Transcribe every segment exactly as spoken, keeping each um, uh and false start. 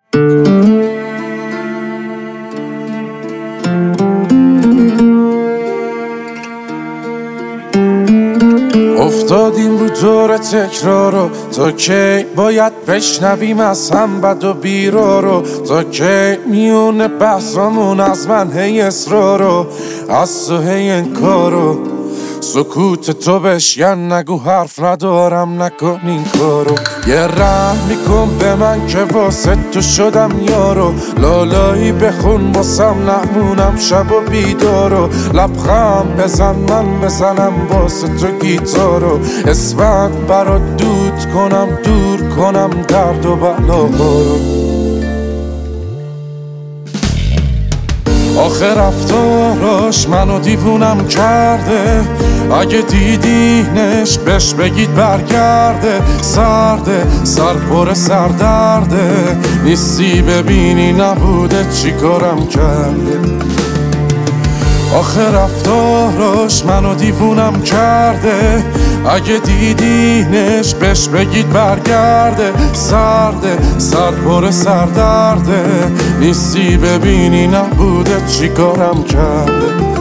افتادیم رو دور تکرارو، تا کی باید بشنویم از هم بد و بیرارو؟ تا کی میونه بحثامون از من هی اصرارو، از تو هی انکارو؟ سکوت تو بشکن، نگو حرف ندارم، نکن این کارو. یه رحم میکن به من که واسه تو شدم یارو، لالایی بخون واسم نمونم شب و بیدارو. لبخند بزن من بزنم واسه تو گیتارو، اسمت برات دود کنم دور کنم درد و بلاهارو. آخه رفتاراش منو دیوونم کرده، اگه دیدینش بهش بگید برگرده. سرده سر پر سردرده، نیستی ببینی نبوده چی کارم کرده. آخه رفتاراش منو دیوونم کرده، اگه دیدینش بهش بگید برگرده. سرده سر پر سردرده، نیستی ببینی نبوده چی کارم کرده.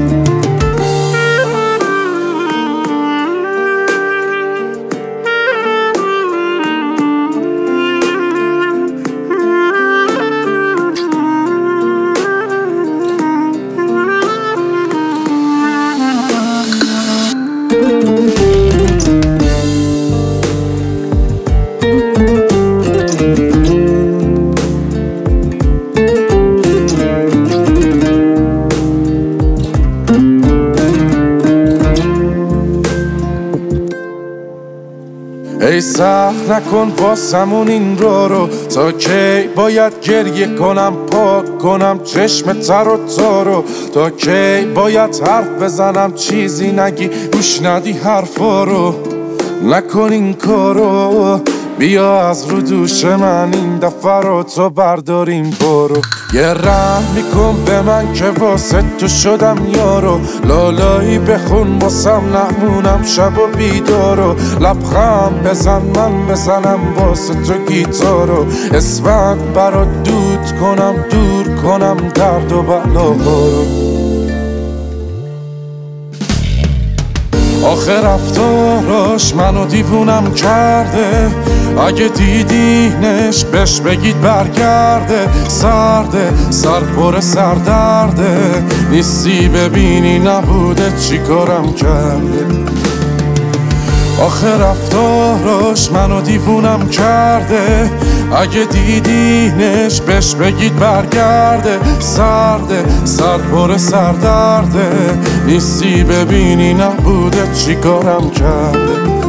ای سخت نکن واسمون این رو رو، تا کی باید گریه کنم پاک کنم چشم تر و تارو؟ تا کی باید حرف بزنم چیزی نگی گوش ندی حرفا رو؟ نکن این کارو، بیا از رو دوش من این دفعه رو تو برداریم برو. یه رحم میکن به من که واسه تو شدم یارو، لالایی بخون واسم نمونم شب و بیدارو. لبخند بزن من بزنم واسه تو گیتارو، اسمت برات دود کنم دور کنم درد و بلاهارو. آخه رفتاراش منو دیوونم کرده، اگه دیدینش بهش بگید برگرده. سرده سر پر سردرده، نیستی ببینی نبوده چی کارم کرده. آخه رفتاراش منو دیوونم کرده، اگه دیدینش بهش بگید برگرده. سرده سر پر سردرده، نیستی ببینی نبوده چی کارم کرده.